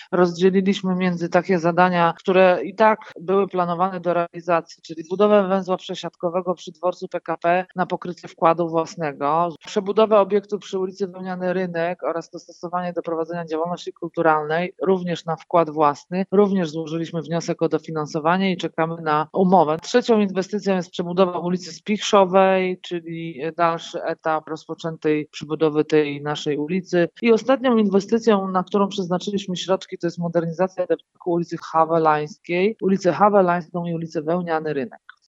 rozdzieliliśmy między takie zadania, które i tak były planowane do realizacji, czyli budowę węzła przesiadkowego przy dworcu PKP na pokrycie wkładu własnego, przebudowę obiektu przy ulicy Wełniany Rynek oraz dostosowanie do prowadzenia działalności kulturalnej również na wkład własny. Również złożyliśmy wniosek o dofinansowanie i czekamy na umowę. Trzecią inwestycją jest przebudowa ulicy Spichrzowej, czyli dalszy etap rozpoczętej przebudowy tej naszej ulicy. I ostatnią inwestycją, na którą przeznaczyliśmy środki, to jest modernizacja ulicy Hawelańskiej, ulicę Hawelańską i ulicę Wełniany Rynek.